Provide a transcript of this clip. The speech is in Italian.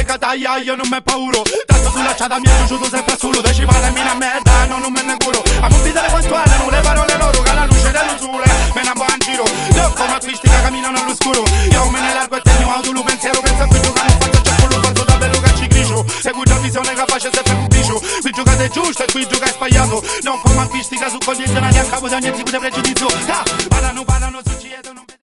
cataglia, io non mi pauro. Tanto sulla ciata mi è piaciuto sempre solo. Te ci parla mina merda, no, non me ne curo. A monte quanto erano le parole loro, che alla luce dello sole me ne va in giro. Io come artistica camminano all'oscuro. Io me ne largo e tengo auto lo pensiero. Penso a quel giocare, faccio c'è quello fatto da bello che ci grigio. Segui la visione capace sempre un bicio. Qui giocate giusto e qui giocate sbagliato. Non come artistica su coglienza, a capo da ogni tipo di pregiudizio. Parlano, su chiedono.